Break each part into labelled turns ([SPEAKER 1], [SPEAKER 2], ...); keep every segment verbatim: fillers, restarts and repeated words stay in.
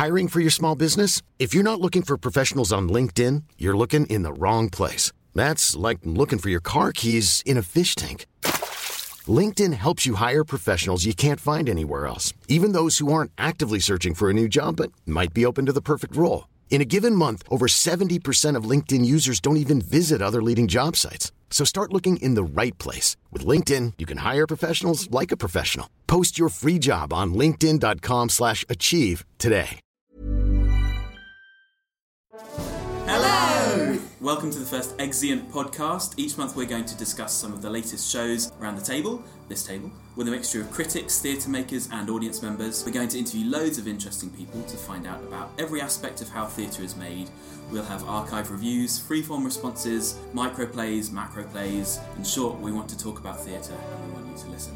[SPEAKER 1] Hiring for your small business? If you're not looking for professionals on LinkedIn, you're looking in the wrong place. That's like looking for your car keys in a fish tank. LinkedIn helps you hire professionals you can't find anywhere else, even those who aren't actively searching for a new job but might be open to the perfect role. In a given month, over seventy percent of LinkedIn users don't even visit other leading job sites. So start looking in the right place. With LinkedIn, you can hire professionals like a professional. Post your free job on linkedin.com slash achieve today.
[SPEAKER 2] Hello! Welcome to the first Exeunt podcast. Each month we're going to discuss some of the latest shows around the table, this table, with a mixture of critics, theatre makers and audience members. We're going to interview loads of interesting people to find out about every aspect of how theatre is made. We'll have archive reviews, freeform responses, microplays, macroplays. In short, we want to talk about theatre and we want you to listen.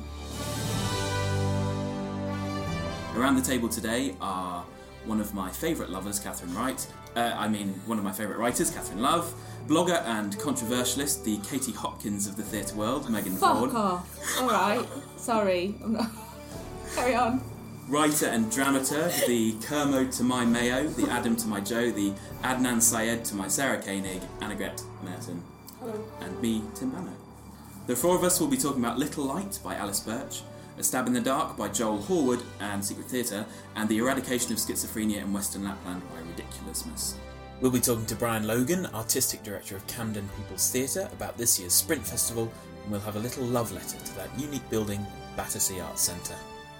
[SPEAKER 2] Around the table today are one of my favourite lovers, Catherine Wright. Uh, I mean, one of my favourite writers, Catherine Love. Blogger and controversialist, the Katie Hopkins of the theatre world, Megan Vaughan.
[SPEAKER 3] Fuck off. All right. Sorry. I'm not... Carry on.
[SPEAKER 2] Writer and dramaturg, the Kermode to my Mayo, the Adam to my Joe, the Adnan Syed to my Sarah Koenig, Annegret Merton.
[SPEAKER 3] Hello.
[SPEAKER 2] And me, Tim Banno. The four of us will be talking about Little Light by Alice Birch, A Stab in the Dark by Joel Horwood and Secret Theatre, and The Eradication of Schizophrenia in Western Lapland by Ridiculousness. We'll be talking to Brian Logan, Artistic Director of Camden People's Theatre, about this year's Sprint Festival, and we'll have a little love letter to that unique building, Battersea Arts Centre.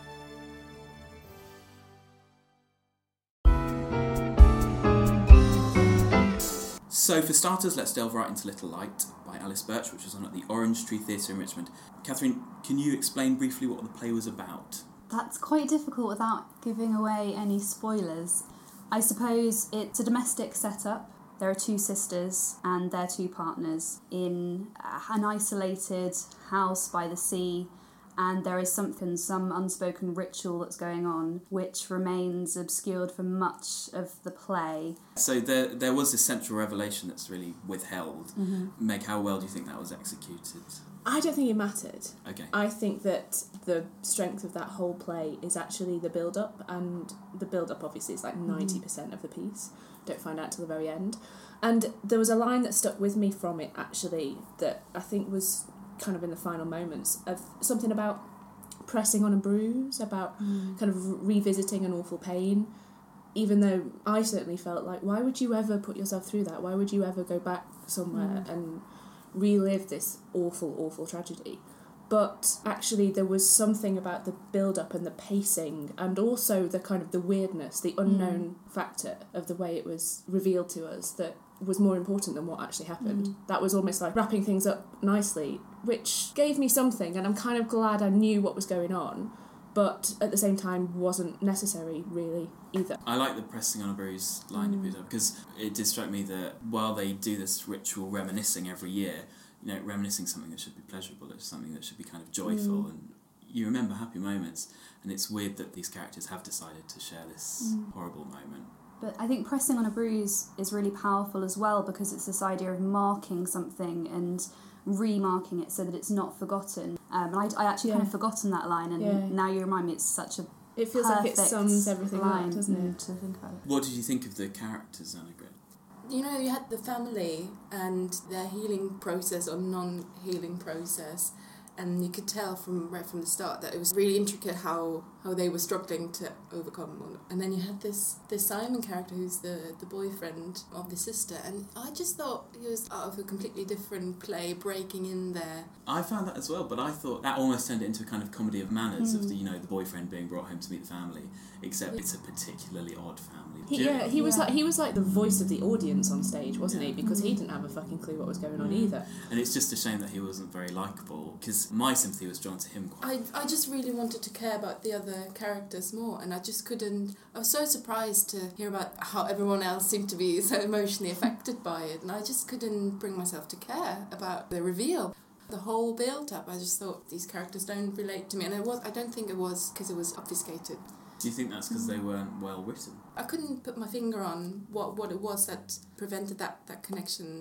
[SPEAKER 2] So for starters, let's delve right into Little Light by Alice Birch, which was on at the Orange Tree Theatre in Richmond. Catherine, can you explain briefly what the play was about?
[SPEAKER 4] That's quite difficult without giving away any spoilers. I suppose it's a domestic setup. There are two sisters and their two partners in an isolated house by the sea, and there is something, some unspoken ritual that's going on, which remains obscured for much of the play.
[SPEAKER 2] So there there was this central revelation that's really withheld. Mm-hmm. Meg, how well do you think that was executed?
[SPEAKER 3] I don't think it mattered.
[SPEAKER 2] Okay.
[SPEAKER 3] I think that the strength of that whole play is actually the build-up, and the build-up obviously is like ninety percent of the piece. Don't find out till the very end. And there was a line that stuck with me from it, actually, that I think was kind of in the final moments, of something about pressing on a bruise, about mm. kind of revisiting an awful pain, even though I certainly felt like, why would you ever put yourself through that? Why would you ever go back somewhere mm. and relive this awful, awful tragedy? But actually there was something about the build-up and the pacing, and also the kind of the weirdness, the unknown mm. factor of the way it was revealed to us, that was more important than what actually happened. Mm. That was almost like wrapping things up nicely, which gave me something, and I'm kind of glad I knew what was going on, but at the same time wasn't necessary really either.
[SPEAKER 2] I like the pressing on a bruise line you put up, because it did strike me that while they do this ritual reminiscing every year, you know, reminiscing something that should be pleasurable, it's something that should be kind of joyful, mm. and you remember happy moments, and it's weird that these characters have decided to share this mm. horrible moment.
[SPEAKER 4] But I think pressing on a bruise is really powerful as well, because it's this idea of marking something and remarking it so that it's not forgotten. Um, and I, I actually yeah. kind of forgotten that line, and yeah. now you remind me it's such a
[SPEAKER 3] It feels like it sums everything
[SPEAKER 4] line,
[SPEAKER 3] up, doesn't it?
[SPEAKER 4] To think about it.
[SPEAKER 2] What did you think of the characters, Annegret?
[SPEAKER 5] You know, you had the family and their healing process or non-healing process, and you could tell from right from the start that it was really intricate how, how they were struggling to overcome. And then you had this, this Simon character who's the, the boyfriend of the sister, and I just thought he was out of a completely different play, breaking in there.
[SPEAKER 2] I found that as well, but I thought that almost turned it into a kind of comedy of manners, mm. of the, you know, the boyfriend being brought home to meet the family, except it's a particularly odd family.
[SPEAKER 3] He, yeah, he was yeah. like he was like the voice of the audience on stage, wasn't yeah. he? Because he didn't have a fucking clue what was going on either.
[SPEAKER 2] And it's just a shame that he wasn't very likeable, because my sympathy was drawn to him quite.
[SPEAKER 5] I I just really wanted to care about the other characters more, and I just couldn't. I was so surprised to hear about how everyone else seemed to be so emotionally affected by it, and I just couldn't bring myself to care about the reveal. The whole build-up, I just thought these characters don't relate to me, and it was. I don't think it was because it was obfuscated.
[SPEAKER 2] Do you think that's because they weren't well written?
[SPEAKER 5] I couldn't put my finger on what, what it was that prevented that, that connection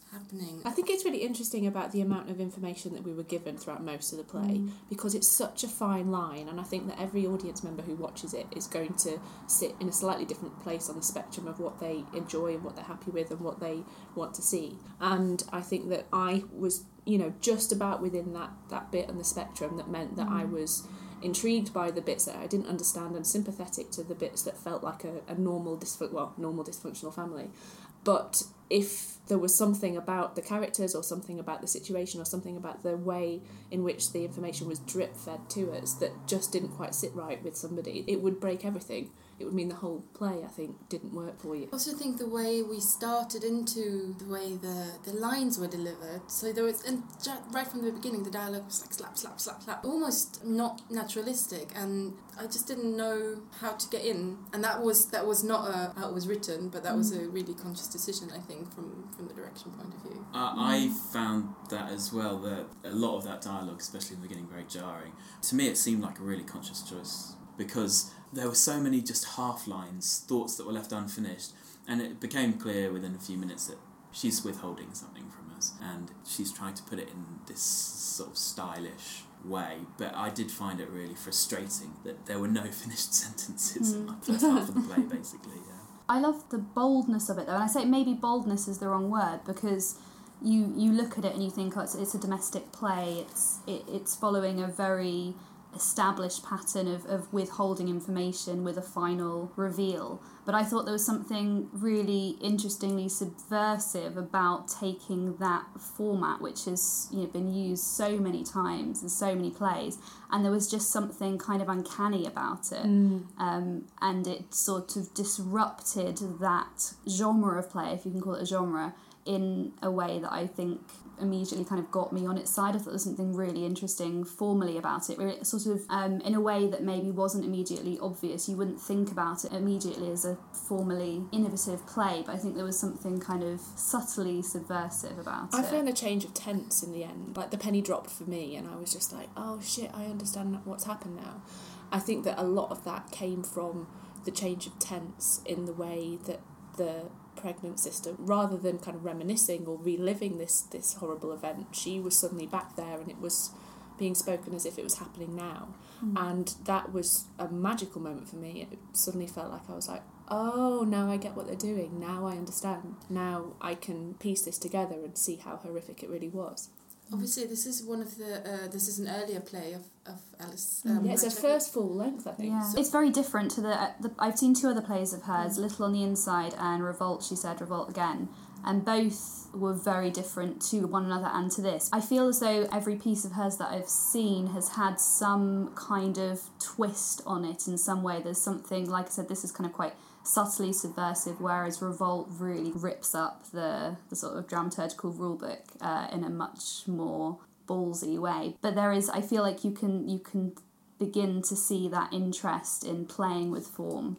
[SPEAKER 5] happening.
[SPEAKER 3] I think it's really interesting about the amount of information that we were given throughout most of the play mm. because it's such a fine line, and I think that every audience member who watches it is going to sit in a slightly different place on the spectrum of what they enjoy and what they're happy with and what they want to see. And I think that I was, you know, just about within that, that bit on the spectrum that meant that mm. I was intrigued by the bits that I didn't understand and sympathetic to the bits that felt like a, a normal, dysfun- well, normal dysfunctional family. But if there was something about the characters or something about the situation or something about the way in which the information was drip-fed to us that just didn't quite sit right with somebody, it would break everything. It would mean the whole play, I think, didn't work for you.
[SPEAKER 5] I also think the way we started into the way the, the lines were delivered, so there was, and right from the beginning, the dialogue was like slap, slap, slap, slap, almost not naturalistic, and I just didn't know how to get in, and that was that was not a, how it was written, but that was a really conscious decision, I think, from, from the direction point of view.
[SPEAKER 2] Uh, I found that as well, that a lot of that dialogue, especially in the beginning, very jarring. To me, it seemed like a really conscious choice, because there were so many just half lines, thoughts that were left unfinished, and it became clear within a few minutes that she's withholding something from us, and she's trying to put it in this sort of stylish way. But I did find it really frustrating that there were no finished sentences mm. in the first half of the play, basically. Yeah.
[SPEAKER 4] I love the boldness of it, though, and I say maybe boldness is the wrong word, because you you look at it and you think, oh, it's, it's a domestic play. It's it, it's following a very established pattern of, of withholding information with a final reveal. But I thought there was something really interestingly subversive about taking that format, which has, you know, been used so many times in so many plays, and there was just something kind of uncanny about it. Mm. Um, and it sort of disrupted that genre of play, if you can call it a genre, in a way that I think immediately kind of got me on its side. I thought there was something really interesting formally about it, where it sort of, um, in a way that maybe wasn't immediately obvious. You wouldn't think about it immediately as a formally innovative play, but I think there was something kind of subtly subversive about
[SPEAKER 3] I
[SPEAKER 4] it.
[SPEAKER 3] I found a change of tense in the end. Like, the penny dropped for me, and I was just like, oh shit, I understand what's happened now. I think that a lot of that came from the change of tense in the way that the pregnant sister, rather than kind of reminiscing or reliving this this horrible event, she was suddenly back there and it was being spoken as if it was happening now. Mm. And that was a magical moment for me. It suddenly felt like I was like, oh, now I get what they're doing, now I understand, now I can piece this together and see how horrific it really was.
[SPEAKER 5] Obviously, this is one of the. Uh, this is an earlier play of of Alice. Um,
[SPEAKER 3] yeah, it's her first full length, I think.
[SPEAKER 4] Yeah. So. It's very different to the, uh, the. I've seen two other plays of hers, mm. Little on the Inside and Revolt. She said Revolt Again, and both were very different to one another and to this. I feel as though every piece of hers that I've seen has had some kind of twist on it in some way. There's something, like I said, this is kind of quite subtly subversive, whereas Revolt really rips up the, the sort of dramaturgical rulebook uh, in a much more ballsy way. But there is, I feel like you can you can begin to see that interest in playing with form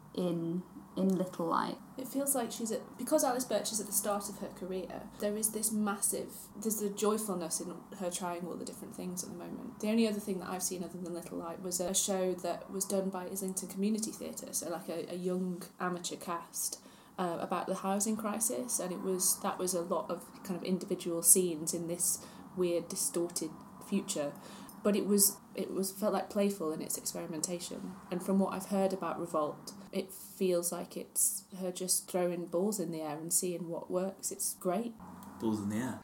[SPEAKER 4] in in Little Light.
[SPEAKER 3] It feels like she's at, because Alice Birch is at the start of her career, there is this massive, there's the joyfulness in her trying all the different things at the moment. The only other thing that I've seen other than Little Light was a show that was done by Islington Community Theatre, so like a, a young amateur cast, uh, about the housing crisis, and it was that was a lot of kind of individual scenes in this weird, distorted future. But it was it was felt like playful in its experimentation. And from what I've heard about Revolt, it feels like it's her just throwing balls in the air and seeing what works. It's great.
[SPEAKER 2] Balls in the air.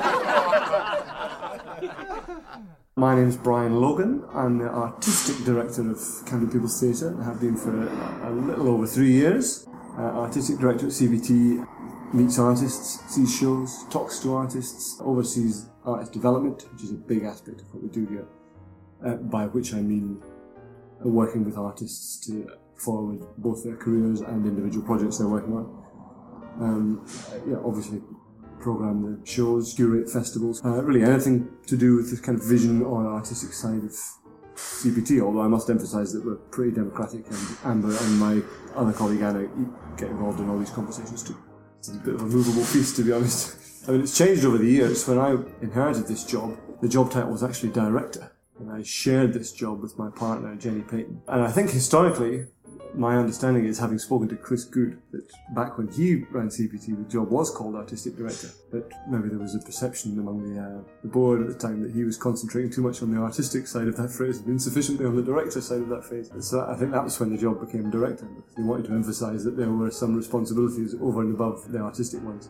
[SPEAKER 6] My name is Brian Logan. I'm the artistic director of Camden People's Theatre. I have been for a, a little over three years. Uh, artistic director at C B T, meets artists, sees shows, talks to artists, oversees artist development, which is a big aspect of what we do here, uh, by which I mean uh, working with artists to forward both their careers and individual projects they're working on. Um, yeah, obviously program the shows, curate festivals, uh, really anything to do with the kind of vision or artistic side of C P T, although I must emphasise that we're pretty democratic, and Amber and my other colleague Anna get involved in all these conversations too. It's a bit of a movable feast, to be honest. I mean, it's changed over the years. When I inherited this job, the job title was actually director, and I shared this job with my partner, Jenny Payton. And I think historically, my understanding is, having spoken to Chris Good, that back when he ran C P T, the job was called Artistic Director. But maybe there was a perception among the, uh, the board at the time that he was concentrating too much on the artistic side of that phrase and insufficiently on the director side of that phrase. So I think that was when the job became Director, because they wanted to emphasise that there were some responsibilities over and above the artistic ones.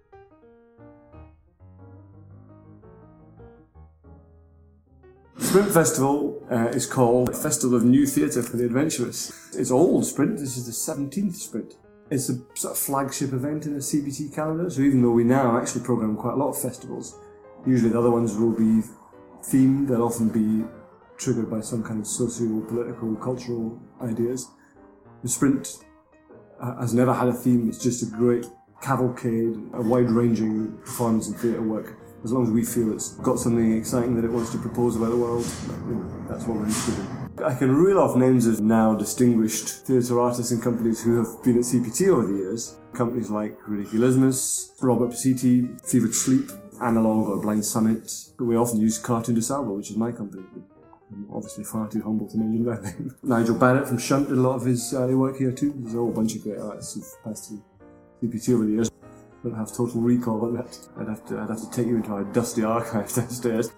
[SPEAKER 6] Sprint Festival uh, is called Festival of New Theatre for the Adventurous. It's old Sprint, this is the seventeenth Sprint. It's a sort of flagship event in the C B T calendar, so even though we now actually programme quite a lot of festivals, usually the other ones will be themed, they'll often be triggered by some kind of socio-political, cultural ideas. The Sprint uh, has never had a theme, it's just a great cavalcade, a wide-ranging performance and theatre work. As long as we feel it's got something exciting that it wants to propose about the world, you know, that's what we're interested in. I can reel off names of now distinguished theatre artists and companies who have been at C P T over the years. Companies like Ridiculismus, Robert Pesiti, Fevered Sleep, Analog or Blind Summit. But we often use Cartoon de Sable, which is my company. I'm obviously far too humble to mention that name. Nigel Barrett from Shunt did a lot of his early work here too. There's a whole bunch of great artists who've passed through C P T over the years. I don't have total recall on that. I'd have to, I'd have to take you into our dusty archive downstairs.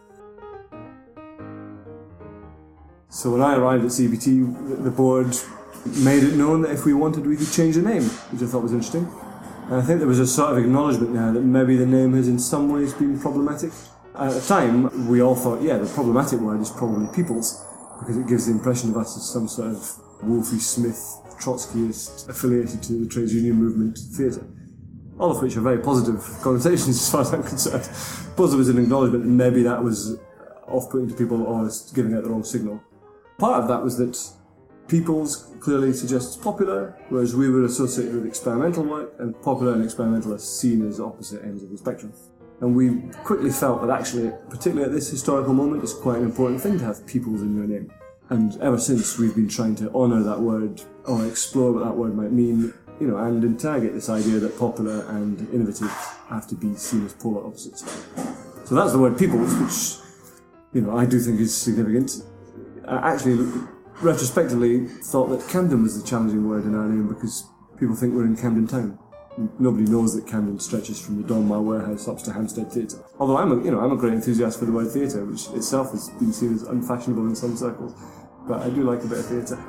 [SPEAKER 6] So when I arrived at C P T, the board made it known that if we wanted, we could change the name, which I thought was interesting. And I think there was a sort of acknowledgement there that maybe the name has in some ways been problematic. At the time, we all thought, yeah, the problematic word is probably people's, because it gives the impression of us as some sort of Wolfie Smith, Trotskyist, affiliated to the trades union movement theatre. All of which are very positive connotations as far as I'm concerned. Both of us an acknowledgement that maybe that was off-putting to people or giving out the wrong signal. Part of that was that people's clearly suggests popular, whereas we were associated with experimental work, and popular and experimental are seen as opposite ends of the spectrum. And we quickly felt that actually, particularly at this historical moment, it's quite an important thing to have peoples in your name. And ever since, we've been trying to honour that word, or explore what that word might mean, you know, and interrogate this idea that popular and innovative have to be seen as polar opposites. So that's the word peoples, which, you know, I do think is significant. I actually, retrospectively, thought that Camden was the challenging word in our name because people think we're in Camden Town. Nobody knows that Camden stretches from the Donmar Warehouse up to Hampstead Theatre. Although I'm a, you know, I'm a great enthusiast for the word theatre, which itself has been seen as unfashionable in some circles. But I do like a bit of theatre.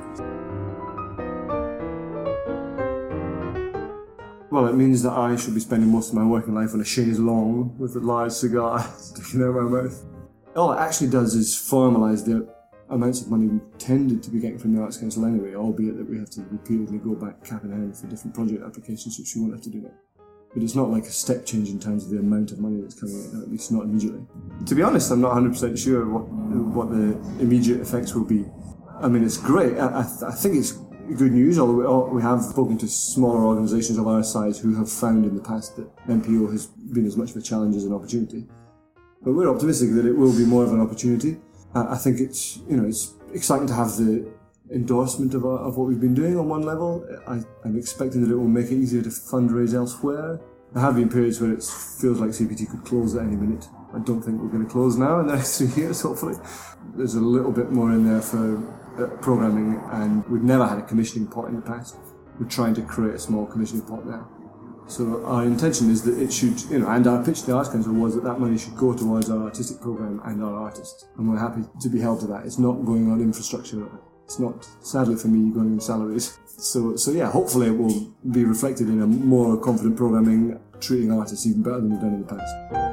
[SPEAKER 6] Well, it means that I should be spending most of my working life on a chaise longue with a large cigar sticking out my mouth. All it actually does is formalise the amounts of money we tended to be getting from the Arts Council anyway, albeit that we have to repeatedly go back cap in hand for different project applications, which we won't have to do now. But it's not like a step change in terms of the amount of money that's coming in, at least not immediately. To be honest, I'm not one hundred percent sure what what the immediate effects will be. I mean, it's great. I, I, th- I think it's good news, although we, we have spoken to smaller organisations of our size who have found in the past that M P O has been as much of a challenge as an opportunity. But we're optimistic that it will be more of an opportunity. I think it's, you know, it's exciting to have the endorsement of, our, of what we've been doing on one level. I, I'm expecting that it will make it easier to fundraise elsewhere. There have been periods where it feels like C P T could close at any minute. I don't think we're going to close now in the next three years, hopefully. There's a little bit more in there for uh, programming, and we've never had a commissioning pot in the past. We're trying to create a small commissioning pot now. So our intention is that it should, you know, and our pitch to the Arts Council was that that money should go towards our artistic programme and our artists. And we're happy to be held to that. It's not going on infrastructure. It's not, sadly for me, going on salaries. So, so yeah, hopefully it will be reflected in a more confident programming, treating artists even better than we've done in the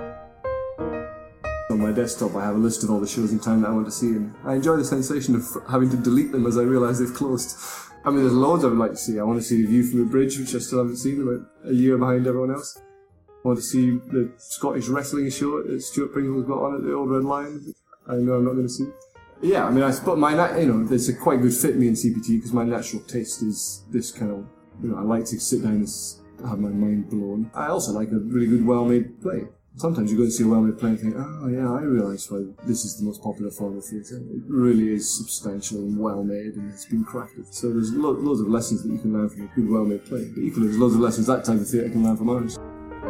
[SPEAKER 6] past. On my desktop I have a list of all the shows in town that I want to see, and I enjoy the sensation of having to delete them as I realise they've closed. I mean, there's loads I would like to see. I want to see The View from the Bridge, which I still haven't seen, about a year behind everyone else. I want to see the Scottish wrestling show that Stuart Pringle's got on at the Old Red Lion. I know I'm not going to see. Yeah, I mean, I suppose my, you know, there's a quite good fit me in C P T because my natural taste is this kind of, you know, I like to sit down and have my mind blown. I also like a really good, well-made play. Sometimes you go and see a well-made play and think, oh yeah, I realise why this is the most popular form of theatre. It really is substantial and well-made and it's been crafted. So there's lo- loads of lessons that you can learn from a good, well-made play. But equally, there's loads of lessons that type of theatre can learn from ours.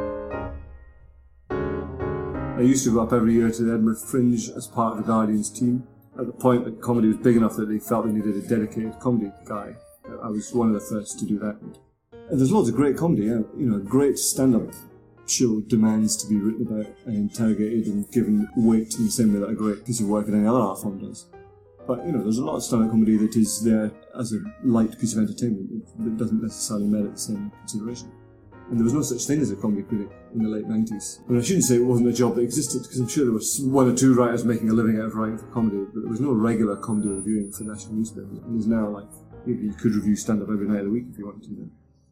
[SPEAKER 6] I used to go up every year to the Edinburgh Fringe as part of the Guardian's team. At the point that comedy was big enough that they felt they needed a dedicated comedy guy. I was one of the first to do that. And there's loads of great comedy, yeah. You know, a great stand-up show demands to be written about and interrogated and given weight in the same way that a great piece of work in any other art form does. But, you know, there's a lot of stand-up comedy that is there as a light piece of entertainment that doesn't necessarily merit the same consideration. And there was no such thing as a comedy critic in the late nineties. I mean, I shouldn't say it wasn't a job that existed, because I'm sure there was one or two writers making a living out of writing for comedy, but there was no regular comedy reviewing for national newspapers. And there's now, like, you could review stand-up every night of the week if you wanted to do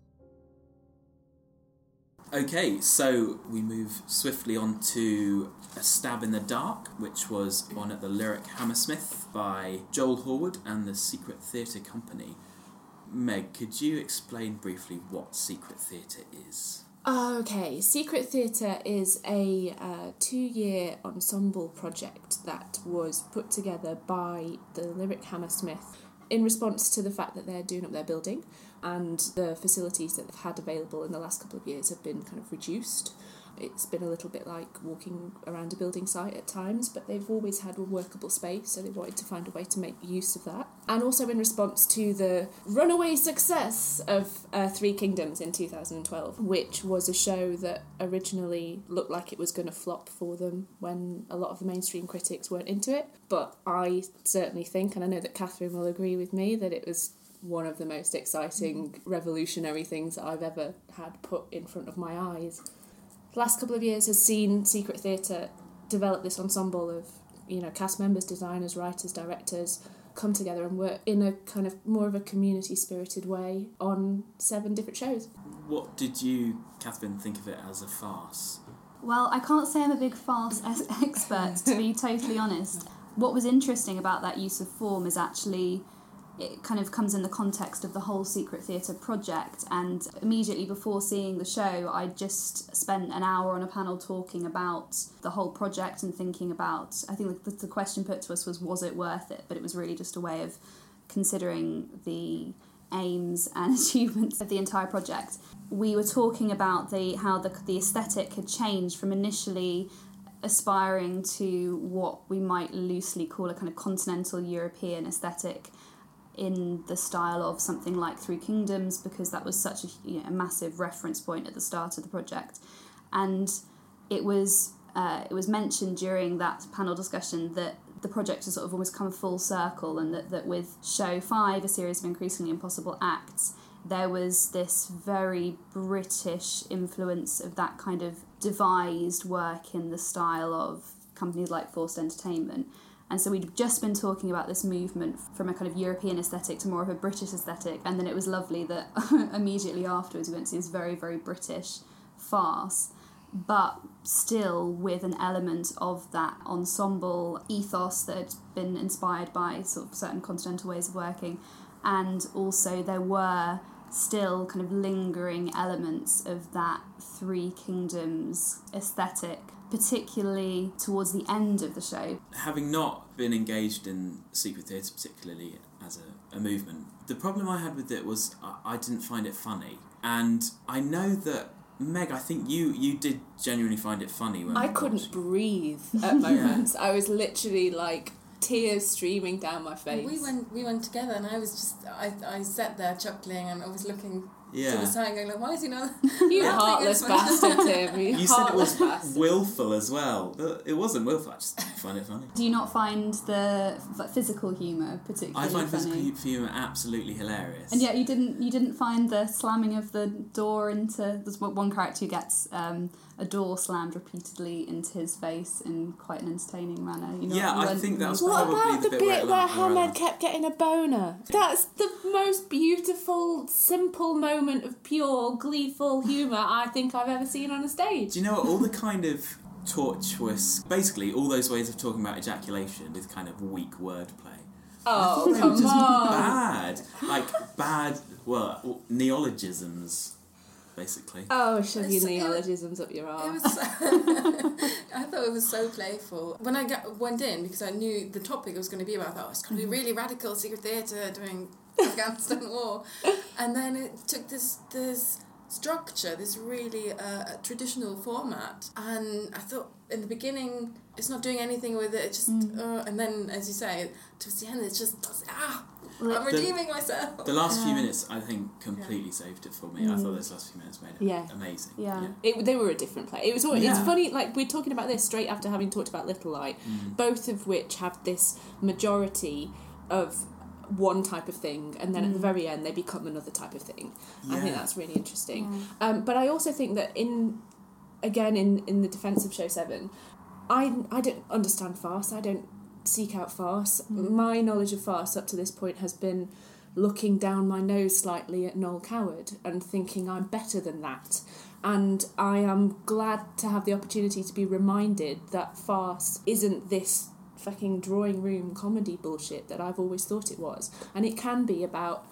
[SPEAKER 6] that.
[SPEAKER 2] Okay, so we move swiftly on to A Stab in the Dark, which was on at the Lyric Hammersmith by Joel Horwood and the Secret Theatre Company. Meg, could you explain briefly what Secret Theatre is?
[SPEAKER 3] Okay, Secret Theatre is a uh, two-year ensemble project that was put together by the Lyric Hammersmith in response to the fact that they're doing up their building, and the facilities that they've had available in the last couple of years have been kind of reduced. It's been a little bit like walking around a building site at times, but they've always had a workable space, so they wanted to find a way to make use of that. And also in response to the runaway success of uh, Three Kingdoms in two thousand twelve, which was a show that originally looked like it was going to flop for them when a lot of the mainstream critics weren't into it. But I certainly think, and I know that Catherine will agree with me, that it was one of the most exciting, revolutionary things that I've ever had put in front of my eyes. The last couple of years has seen Secret Theatre develop this ensemble of, you know, cast members, designers, writers, directors, come together and work in a kind of more of a community-spirited way on seven different shows.
[SPEAKER 2] What did you, Catherine, think of it as a farce?
[SPEAKER 4] Well, I can't say I'm a big farce expert, to be totally honest. What was interesting about that use of form is actually it kind of comes in the context of the whole Secret Theatre project, and immediately before seeing the show I just spent an hour on a panel talking about the whole project and thinking about, I think the, the question put to us was, was it worth it? But it was really just a way of considering the aims and achievements of the entire project. We were talking about the how the, the aesthetic had changed from initially aspiring to what we might loosely call a kind of continental European aesthetic in the style of something like Three Kingdoms, because that was such a, you know, a massive reference point at the start of the project. And it was uh, it was mentioned during that panel discussion that the project has sort of almost come full circle, and that, that with show five, A Series of Increasingly Impossible Acts, there was this very British influence of that kind of devised work in the style of companies like Forced Entertainment. And so we'd just been talking about this movement from a kind of European aesthetic to more of a British aesthetic, and then it was lovely that immediately afterwards we went to see this very, very British farce, but still with an element of that ensemble ethos that had been inspired by sort of certain continental ways of working. And also there were still kind of lingering elements of that Three Kingdoms aesthetic, particularly towards the end of the show.
[SPEAKER 2] Having not been engaged in Secret Theatre particularly as a, a movement, the problem I had with it was I, I didn't find it funny. And I know that, Meg, I think you, you did genuinely find it funny when
[SPEAKER 3] I
[SPEAKER 2] we
[SPEAKER 3] couldn't
[SPEAKER 2] watched.
[SPEAKER 3] breathe at moments. I was literally like tears streaming down my face.
[SPEAKER 5] We went we went together, and I was just I I sat there chuckling, and I was looking
[SPEAKER 2] Yeah.
[SPEAKER 5] to the side going like, why is he not?
[SPEAKER 3] You
[SPEAKER 5] laughing
[SPEAKER 3] heartless
[SPEAKER 5] as much?
[SPEAKER 3] bastard, Tim. You,
[SPEAKER 2] You said it
[SPEAKER 3] heartless
[SPEAKER 2] was
[SPEAKER 3] bastard.
[SPEAKER 2] willful as well. But it wasn't willful, I just didn't find it funny.
[SPEAKER 4] Do you not find the f- physical humour particularly
[SPEAKER 2] I find
[SPEAKER 4] funny?
[SPEAKER 2] physical humour absolutely hilarious.
[SPEAKER 4] And yet you didn't you didn't find the slamming of the door into... There's one character who gets um, a door slammed repeatedly into his face in quite an entertaining manner. You know,
[SPEAKER 2] Yeah,
[SPEAKER 4] you
[SPEAKER 2] I
[SPEAKER 4] went-
[SPEAKER 2] think that was
[SPEAKER 3] What
[SPEAKER 2] probably
[SPEAKER 3] about
[SPEAKER 2] the
[SPEAKER 3] the
[SPEAKER 2] bit where
[SPEAKER 3] bit
[SPEAKER 2] it
[SPEAKER 3] where
[SPEAKER 2] laughed, where I
[SPEAKER 3] Hamed
[SPEAKER 2] laughed.
[SPEAKER 3] kept getting a boner? That's the most beautiful, simple moment of pure, gleeful humour I think I've ever seen on a stage.
[SPEAKER 2] Do you know what? All the kind of tortuous, basically all those ways of talking about ejaculation with kind of weak wordplay.
[SPEAKER 3] Oh,
[SPEAKER 2] They were
[SPEAKER 3] come
[SPEAKER 2] just
[SPEAKER 3] on.
[SPEAKER 2] bad. Like, bad, well, neologisms, basically.
[SPEAKER 3] Oh, shove your
[SPEAKER 5] It's- it-
[SPEAKER 3] neologisms up your
[SPEAKER 5] It
[SPEAKER 3] arse.
[SPEAKER 5] was. I thought it was so playful. When I got, went in, because I knew the topic was going to be about, oh, it's going to be really radical Secret Theatre during Afghanistan war, and then it took this this structure, this really uh, traditional format. And I thought in the beginning, it's not doing anything with it. It just, mm. uh, and then, as you say, towards the end, it just does, ah, well, I'm redeeming
[SPEAKER 2] the,
[SPEAKER 5] myself.
[SPEAKER 2] The last few minutes, I think, completely yeah. saved it for me. Mm. I thought those last few minutes made it
[SPEAKER 3] yeah.
[SPEAKER 2] amazing.
[SPEAKER 3] Yeah, yeah. It, they were a different play. It was. Always,
[SPEAKER 2] yeah.
[SPEAKER 3] It's funny, like, we're talking about this straight after having talked about Little Light, mm. both of which have this majority of one type of thing, and then mm. at the very end they become another type of thing. Yeah. I think that's really interesting. Yeah. Um, but I also think that in, again, in, in the defence of Show seven, I, I don't understand farce. I don't seek out farce. Mm. My knowledge of farce up to this point has been looking down my nose slightly at Noel Coward and thinking I'm better than that. And I am glad to have the opportunity to be reminded that farce isn't this fucking drawing room comedy bullshit that I've always thought it was. And it can be about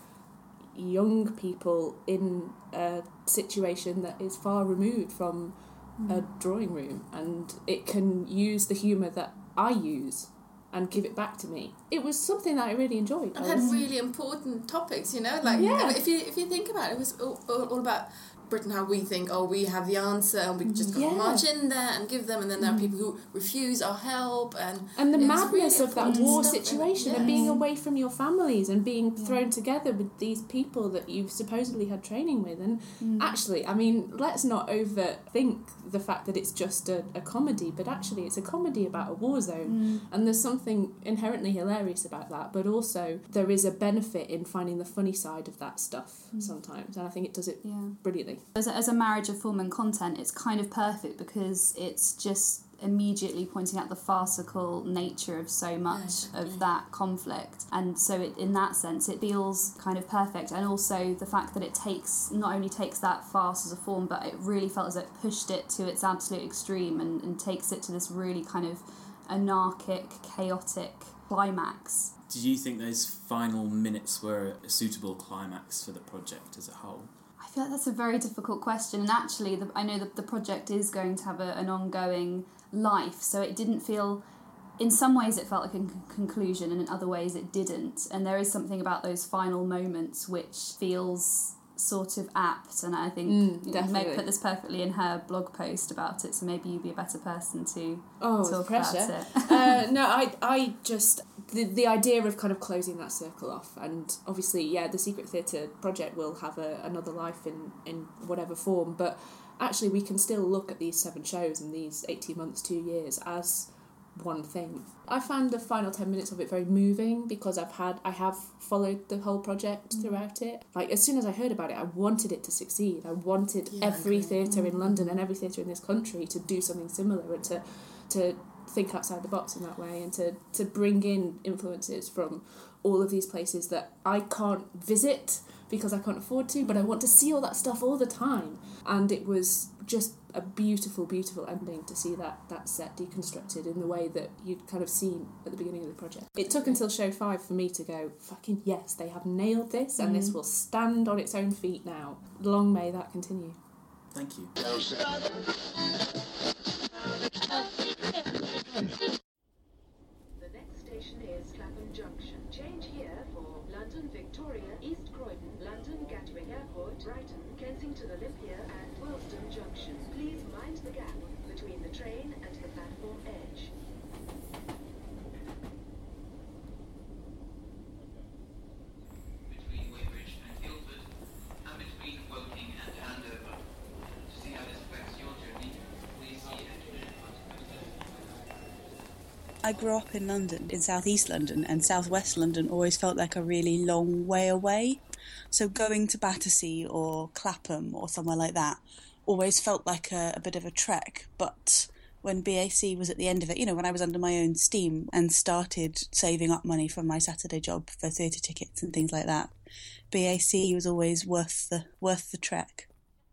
[SPEAKER 3] young people in a situation that is far removed from mm. a drawing room, and it can use the humour that I use and give it back to me. It was something that I really enjoyed.
[SPEAKER 5] And had really important topics, you know, like yeah. if you if you think about it, it was all, all about Britain, how we think, oh, we have the answer and we just got to yeah. march in there and give them, and then there are people who refuse our help, and
[SPEAKER 3] and the madness really of that war situation and, yes. and being away from your families and being yeah. thrown together with these people that you've supposedly had training with. And mm. actually, I mean, let's not overthink the fact that it's just a, a comedy, but actually it's a comedy about a war zone, mm. and there's something inherently hilarious about that, but also there is a benefit in finding the funny side of that stuff mm. sometimes, and I think it does it yeah. brilliantly.
[SPEAKER 4] As a, as a marriage of form and content, it's kind of perfect because it's just immediately pointing out the farcical nature of so much yeah, of yeah. that conflict, and so it, in that sense it feels kind of perfect. And also the fact that it takes not only takes that farce as a form, but it really felt as though it pushed it to its absolute extreme and, and takes it to this really kind of anarchic, chaotic climax.
[SPEAKER 2] Did you think those final minutes were a suitable climax for the project as a whole?
[SPEAKER 4] I feel like that's a very difficult question, and actually the, I know that the project is going to have a, an ongoing life, so it didn't feel, in some ways it felt like a con- conclusion, and in other ways it didn't, and there is something about those final moments which feels sort of apt, and I think mm, Meg put this perfectly in her blog post about it, so maybe you'd be a better person to oh, talk
[SPEAKER 3] pressure.
[SPEAKER 4] about it.
[SPEAKER 3] uh, no, I I just, the, the idea of kind of closing that circle off, and obviously, yeah, the Secret Theatre project will have a, another life in, in whatever form, but actually we can still look at these seven shows and these eighteen months, two years as one thing. I found the final ten minutes of it very moving because I've had I have followed the whole project throughout it. Like, as soon as I heard about it, I wanted it to succeed. I wanted yeah, every theatre in London and every theatre in this country to do something similar and to to think outside the box in that way, and to, to bring in influences from all of these places that I can't visit because I can't afford to, but I want to see all that stuff all the time. And it was just a beautiful, beautiful ending to see that, that set deconstructed in the way that you'd kind of seen at the beginning of the project. It took until show five for me to go, fucking yes, they have nailed this, and mm. this will stand on its own feet now. Long may that continue.
[SPEAKER 2] Thank you.
[SPEAKER 7] The next station is Clapham Junction. Change here for London Victoria, East Croydon, London Gatwick Airport, Brighton, Kensington Olympia and Willesden Junction. Please mind the gap between the train and the platform edge.
[SPEAKER 8] Between Weybridge and Guildford, and between Woking and Andover. To see how this affects your journey, please see engineer.
[SPEAKER 9] I grew up in London, in South East London, and South West London always felt like a really long way away. So going to Battersea or Clapham or somewhere like that always felt like a, a bit of a trek. But when B A C was at the end of it, you know, when I was under my own steam and started saving up money from my Saturday job for theatre tickets and things like that, B A C was always worth the worth the trek.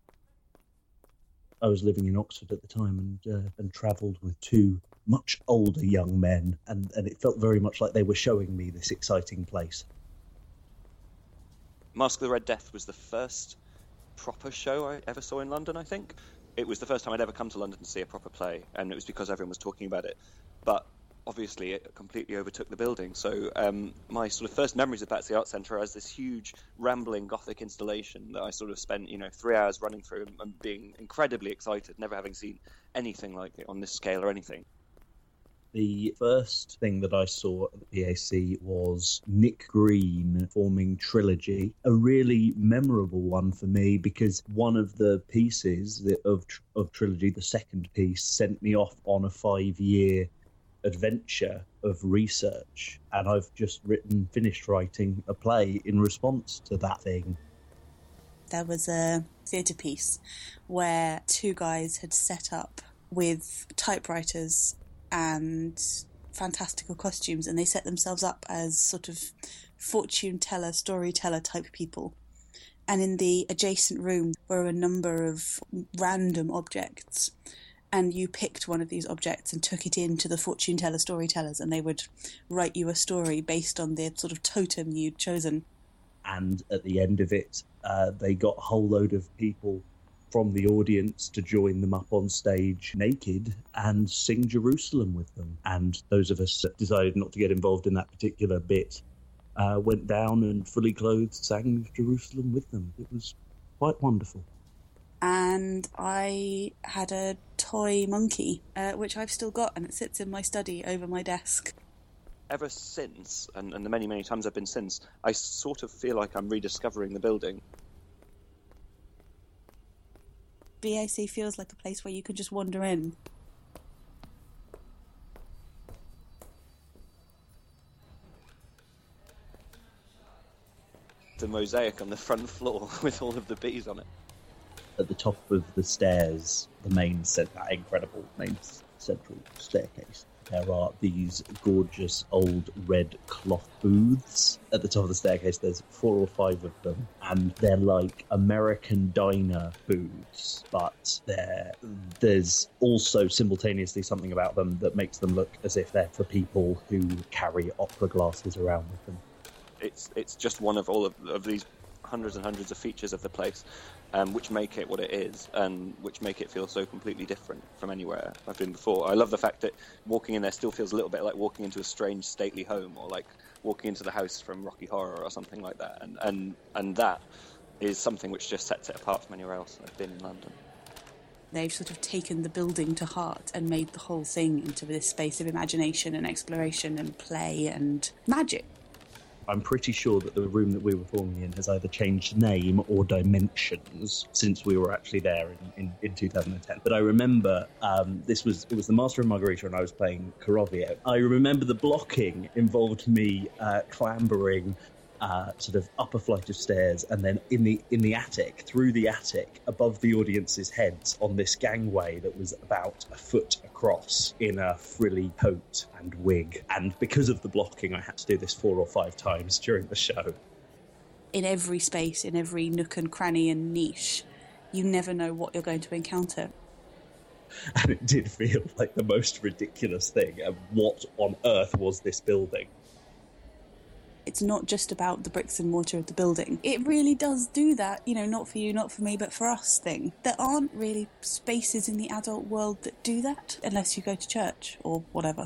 [SPEAKER 10] I was living in Oxford at the time and uh, and travelled with two much older young men, and, and it felt very much like they were showing me this exciting place.
[SPEAKER 11] Masque of the Red Death was the first proper show I ever saw in London, I think. It was the first time I'd ever come to London to see a proper play, and it was because everyone was talking about it. But obviously it completely overtook the building. So um, my sort of first memories of Battersea Arts Centre as this huge, rambling Gothic installation that I sort of spent, you know, three hours running through and, and being incredibly excited, never having seen anything like it on this scale or anything.
[SPEAKER 10] The first thing that I saw at the P A C was Nick Green forming Trilogy, a really memorable one for me because one of the pieces of of Trilogy, the second piece, sent me off on a five-year adventure of research, and I've just written, finished writing a play in response to that thing.
[SPEAKER 9] There was a theatre piece where two guys had set up with typewriters and fantastical costumes, and they set themselves up as sort of fortune teller, storyteller type people. And in the adjacent room were a number of random objects, and you picked one of these objects and took it into the fortune teller storytellers, and they would write you a story based on the sort of totem you'd chosen.
[SPEAKER 10] And at the end of it, uh, they got a whole load of people from the audience to join them up on stage naked and sing Jerusalem with them. And those of us that decided not to get involved in that particular bit uh, went down and fully clothed sang Jerusalem with them. It was quite wonderful.
[SPEAKER 9] And I had a toy monkey, uh, which I've still got, and it sits in my study over my desk.
[SPEAKER 11] Ever since, and, and the many, many times I've been since, I sort of feel like I'm rediscovering the building.
[SPEAKER 9] B A C feels like a place where you could just wander in.
[SPEAKER 11] The mosaic on the front floor with all of the bees on it.
[SPEAKER 10] At the top of the stairs, the main, that incredible main central staircase, there are these gorgeous old red cloth booths. At the top of the staircase, there's four or five of them, and they're like American diner booths, but they're, there's also simultaneously something about them that makes them look as if they're for people who carry opera glasses around with them.
[SPEAKER 11] It's it's just one of all of, of these hundreds and hundreds of features of the place, um, which make it what it is, and which make it feel so completely different from anywhere I've been before. I love the fact that walking in there still feels a little bit like walking into a strange stately home, or like walking into the house from Rocky Horror or something like that, and and, and that is something which just sets it apart from anywhere else I've been in London.
[SPEAKER 9] They've sort of taken the building to heart and made the whole thing into this space of imagination and exploration and play and magic.
[SPEAKER 10] I'm pretty sure that the room that we were forming in has either changed name or dimensions since we were actually there in, in, in two thousand ten. But I remember um, this was it was the Master and Margarita, and I was playing Carovio. I remember the blocking involved me uh, clambering uh, sort of up a flight of stairs, and then in the in the attic, through the attic, above the audience's heads on this gangway that was about a foot across in a frilly coat and wig. And because of the blocking, I had to do this four or five times during the show.
[SPEAKER 9] In every space, in every nook and cranny and niche, you never know what you're going to encounter.
[SPEAKER 10] And it did feel like the most ridiculous thing. And what on earth was this building?
[SPEAKER 9] It's not just about the bricks and mortar of the building. It really does do that, you know, not for you, not for me, but for us thing. There aren't really spaces in the adult world that do that, unless you go to church or whatever.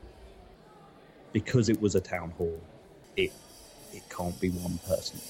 [SPEAKER 10] Because it was a town hall, it it can't be one person.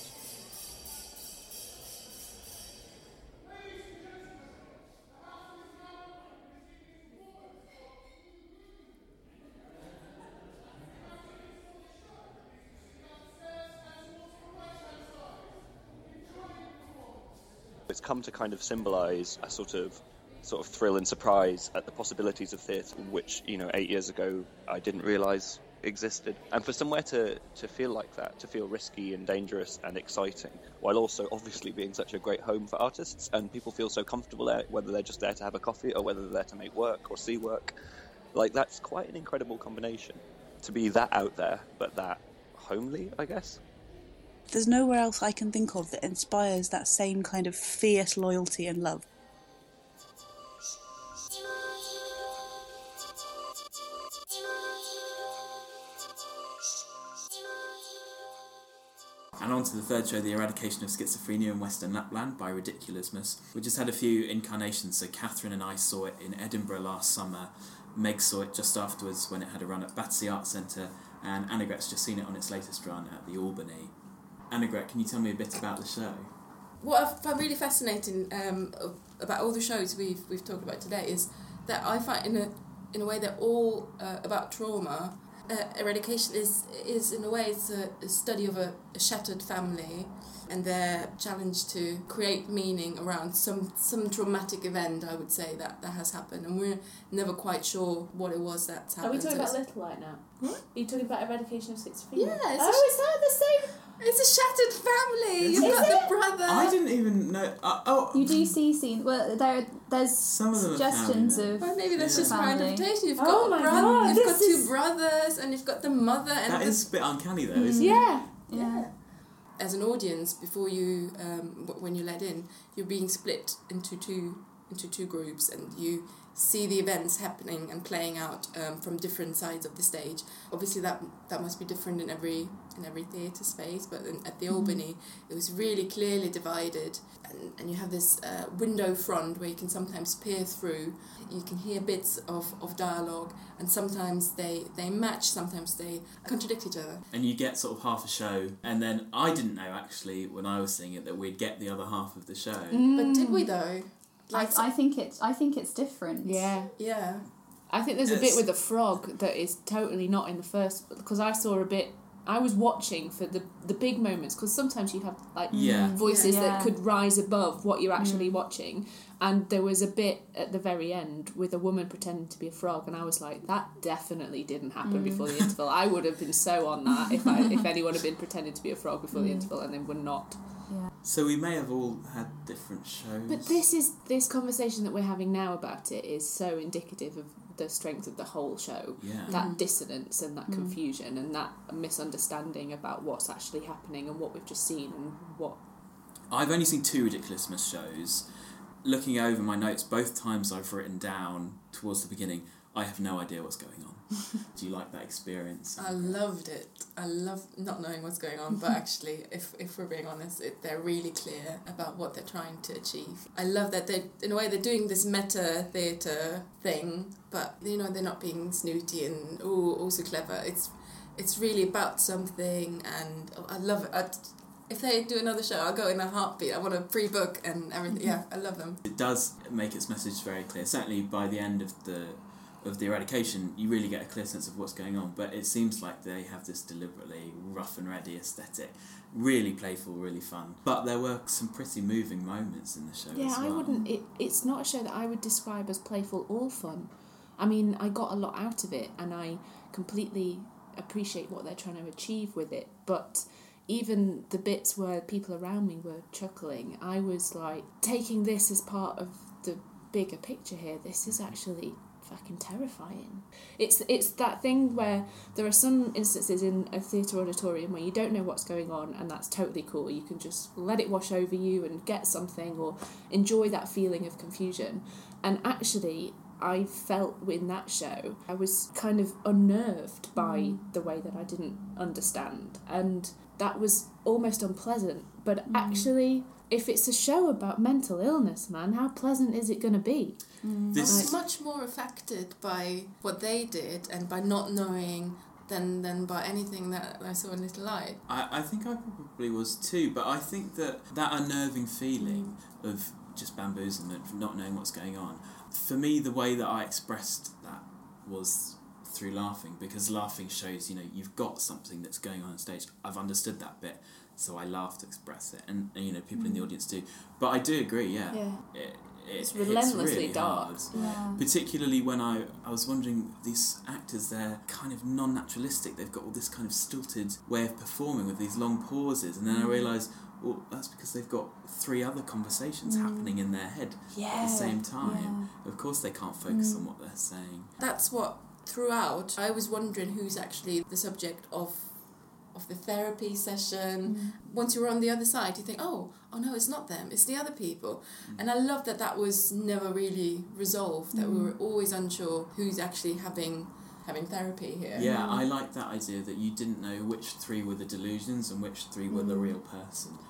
[SPEAKER 11] It's come to kind of symbolise a sort of sort of thrill and surprise at the possibilities of theatre, which, you know, eight years ago I didn't realise existed. And for somewhere to, to feel like that, to feel risky and dangerous and exciting, while also obviously being such a great home for artists, and people feel so comfortable there, whether they're just there to have a coffee or whether they're there to make work or see work, like that's quite an incredible combination. To be that out there, but that homely, I guess.
[SPEAKER 9] There's nowhere else I can think of that inspires that same kind of fierce loyalty and love.
[SPEAKER 2] And on to the third show, The Eradication of Schizophrenia in Western Lapland by Ridiculousness. We just had a few incarnations, so Catherine and I saw it in Edinburgh last summer. Meg saw it just afterwards when it had a run at Battersea Arts Centre, and Annegret's just seen it on its latest run at the Albany. Annegret, can you tell me a bit about the show?
[SPEAKER 5] What I find really fascinating um, about all the shows we've we've talked about today is that I find in a in a way they're all uh, about trauma. Uh, Eradication is is in a way it's a, a study of a, a shattered family and their challenge to create meaning around some some traumatic event, I would say, that, that has happened, and we're never quite sure what it was that's happened.
[SPEAKER 3] Are we talking
[SPEAKER 5] So
[SPEAKER 3] about
[SPEAKER 5] it's-
[SPEAKER 3] Little Light now?
[SPEAKER 5] What?
[SPEAKER 3] Are you talking about Eradication of Schizophrenia?
[SPEAKER 5] Yeah, it's
[SPEAKER 3] oh,
[SPEAKER 5] a sh-
[SPEAKER 3] is that the same?
[SPEAKER 5] It's a shattered family.
[SPEAKER 2] Is
[SPEAKER 5] You've
[SPEAKER 2] it?
[SPEAKER 5] got
[SPEAKER 3] Is
[SPEAKER 5] the
[SPEAKER 3] it?
[SPEAKER 5] brother.
[SPEAKER 2] I didn't even know... Uh, oh,
[SPEAKER 4] You do see scenes. Well, there there's
[SPEAKER 2] Some of them are
[SPEAKER 4] suggestions
[SPEAKER 2] family,
[SPEAKER 4] of.
[SPEAKER 5] Well, maybe that's
[SPEAKER 2] Yeah.
[SPEAKER 5] just my
[SPEAKER 4] Family.
[SPEAKER 5] interpretation. You've
[SPEAKER 3] Oh
[SPEAKER 5] got
[SPEAKER 3] my
[SPEAKER 5] a brother,
[SPEAKER 3] God,
[SPEAKER 5] you've
[SPEAKER 3] this
[SPEAKER 5] got two
[SPEAKER 3] is-
[SPEAKER 5] brothers, and you've got the mother and
[SPEAKER 2] that
[SPEAKER 5] the
[SPEAKER 2] is a bit uncanny though, isn't
[SPEAKER 3] Yeah.
[SPEAKER 4] Yeah.
[SPEAKER 5] as an audience, before you um, w- when you let in, you're being split into two into two groups, and you see the events happening and playing out um, from different sides of the stage. Obviously, that that must be different in every in every theatre space, but in, at the Albany, it was really clearly divided, and, and you have this uh, window front where you can sometimes peer through. You can hear bits of, of dialogue, and sometimes they, they match, sometimes they contradict each other.
[SPEAKER 2] And you get sort of half a show, and then I didn't know actually when I was seeing it that we'd get the other half of the show.
[SPEAKER 5] But did we though?
[SPEAKER 4] I, I think it's I think it's different.
[SPEAKER 3] Yeah.
[SPEAKER 5] Yeah.
[SPEAKER 3] I think there's a
[SPEAKER 2] It's-
[SPEAKER 3] bit with the frog that is totally not in the first, because I saw a bit. I was watching for the the big moments, because sometimes you have like
[SPEAKER 2] Yeah.
[SPEAKER 3] voices
[SPEAKER 4] Yeah.
[SPEAKER 3] that could rise above what you're actually watching, and there was a bit at the very end with a woman pretending to be a frog, and I was like, that definitely didn't happen before the interval. I would have been so on that if I if anyone had been pretending to be a frog before the interval and they were not.
[SPEAKER 2] So we may have all had different shows.
[SPEAKER 3] But this is this conversation that we're having now about it is so indicative of the strength of the whole show.
[SPEAKER 2] Yeah.
[SPEAKER 3] That dissonance and that confusion and that misunderstanding about what's actually happening and what we've just seen and what.
[SPEAKER 2] I've only seen two Ridiculousness shows. Looking over my notes, both times I've written down towards the beginning, I have no idea what's going on. Do you like that experience?
[SPEAKER 5] I loved it. I love not knowing what's going on, but actually, if if we're being honest, it, they're really clear about what they're trying to achieve. I love that they, in a way, they're doing this meta theatre thing, but you know they're not being snooty and oh, also clever. It's it's really about something, and oh, I love it. I'd, if they do another show, I'll go in a heartbeat. I want to pre-book and everything. Yeah, I love them.
[SPEAKER 2] It does make its message very clear. Certainly by the end of the of the Eradication, you really get a clear sense of what's going on, but it seems like they have this deliberately rough and ready aesthetic. Really playful, really fun. But there were some pretty moving moments in the show
[SPEAKER 3] Yeah,
[SPEAKER 2] as well.
[SPEAKER 3] I wouldn't. It, it's not a show that I would describe as playful or fun. I mean, I got a lot out of it, and I completely appreciate what they're trying to achieve with it. But even the bits where people around me were chuckling, I was like taking this as part of the bigger picture here. This is actually fucking terrifying. It's it's that thing where there are some instances in a theatre auditorium where you don't know what's going on, and that's totally cool. You can just let it wash over you and get something or enjoy that feeling of confusion. And actually, I felt in that show, I was kind of unnerved by mm. the way that I didn't understand. And that was almost unpleasant. But mm. actually, if it's a show about mental illness, man, how pleasant is it going to be?
[SPEAKER 5] Mm.
[SPEAKER 2] This
[SPEAKER 5] I was much more affected by what they did and by not knowing than than by anything that I saw in Little Light.
[SPEAKER 2] I, I think I probably was too, but I think that that unnerving feeling mm. of just bamboozlement, not knowing what's going on, for me, the way that I expressed that was through laughing, because laughing shows, you know, you've got something that's going on on stage. I've understood that bit, so I laugh to express it, and, and you know, people mm. in the audience do. But I do agree, yeah.
[SPEAKER 3] yeah.
[SPEAKER 2] It, it
[SPEAKER 3] it's relentlessly
[SPEAKER 2] really
[SPEAKER 3] dark.
[SPEAKER 2] Hard.
[SPEAKER 4] Yeah.
[SPEAKER 2] Particularly when I, I was wondering, these actors, they're kind of non-naturalistic. They've got all this kind of stilted way of performing with these long pauses, and then mm. I realised, well, that's because they've got three other conversations mm. happening in their head
[SPEAKER 3] yeah.
[SPEAKER 2] at the same time.
[SPEAKER 4] Yeah.
[SPEAKER 2] Of course they can't focus
[SPEAKER 3] mm.
[SPEAKER 2] on what they're saying.
[SPEAKER 5] That's what, throughout, I was wondering who's actually the subject of of the therapy session. Mm. Once you're on the other side, you think, oh, oh no, it's not them, it's the other people. Mm. And I love that that was never really resolved, that mm. we were always unsure who's actually having having therapy here.
[SPEAKER 2] Yeah, I like that idea that you didn't know which three were the delusions and which three were mm. the real person.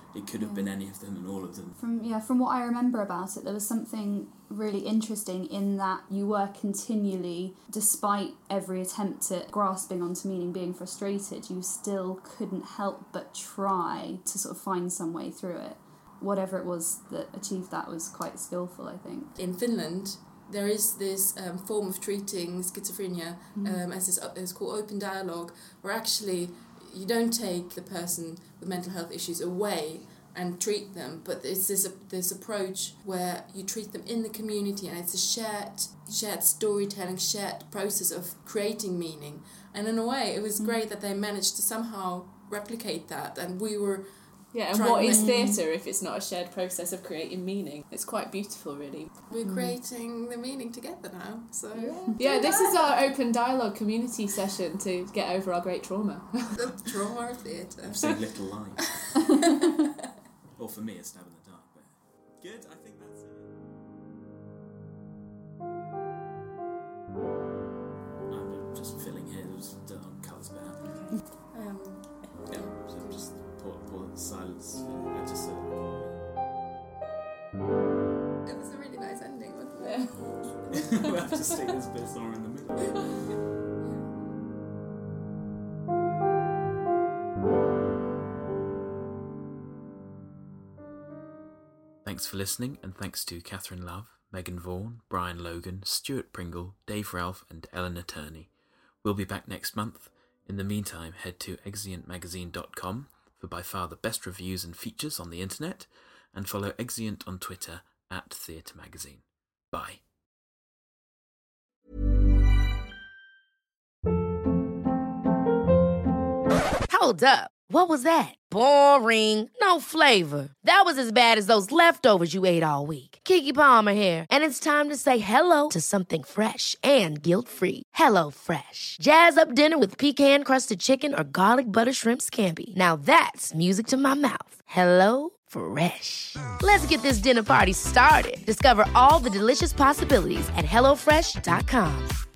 [SPEAKER 2] it could have
[SPEAKER 4] Yeah.
[SPEAKER 2] been any of them and all of them.
[SPEAKER 4] From yeah, from what I remember about it, there was something really interesting in that you were continually, despite every attempt at grasping onto meaning, being frustrated, you still couldn't help but try to sort of find some way through it. Whatever it was that achieved that was quite skillful, I think.
[SPEAKER 5] In Finland, there is this um, form of treating schizophrenia,
[SPEAKER 4] Mm.
[SPEAKER 5] um, as this, it's called open dialogue, where actually you don't take the person with mental health issues away and treat them, but it's this this approach where you treat them in the community, and it's a shared shared storytelling, shared process of creating meaning. And in a way, it was
[SPEAKER 4] Mm.
[SPEAKER 5] great that they managed to somehow replicate that, and we were.
[SPEAKER 3] Yeah, and
[SPEAKER 5] trying
[SPEAKER 3] what
[SPEAKER 5] to
[SPEAKER 3] is
[SPEAKER 5] make-
[SPEAKER 3] theatre if it's not a shared process of creating meaning? It's quite beautiful, really.
[SPEAKER 5] We're creating the meaning together now, so
[SPEAKER 3] Yeah, this is our open dialogue community session to get over our great trauma.
[SPEAKER 5] the trauma of theatre.
[SPEAKER 2] I've seen Little Lies. Or for me, a stab in the dark. But good, I think that's it. I'm just filling here. There's I'll cut this bit out.
[SPEAKER 5] Um,
[SPEAKER 2] Yeah, so just pour, pour the silence. I just said.
[SPEAKER 5] it was a really nice ending, wasn't it?
[SPEAKER 2] We'll have to stick this bit somewhere in the middle. Thanks for listening, and thanks to Catherine Love, Megan Vaughan, Brian Logan, Stuart Pringle, Dave Ralph, and Eleanor Turney. We'll be back next month. In the meantime, head to exeunt magazine dot com for by far the best reviews and features on the internet, and follow Exeunt on Twitter at Theatre Magazine. Bye.
[SPEAKER 12] Hold up. What was that? Boring. No flavor. That was as bad as those leftovers you ate all week. Keke Palmer here, and it's time to say hello to something fresh and guilt-free. Hello Fresh. Jazz up dinner with pecan-crusted chicken or garlic butter shrimp scampi. Now that's music to my mouth. Hello Fresh. Let's get this dinner party started. Discover all the delicious possibilities at hello fresh dot com.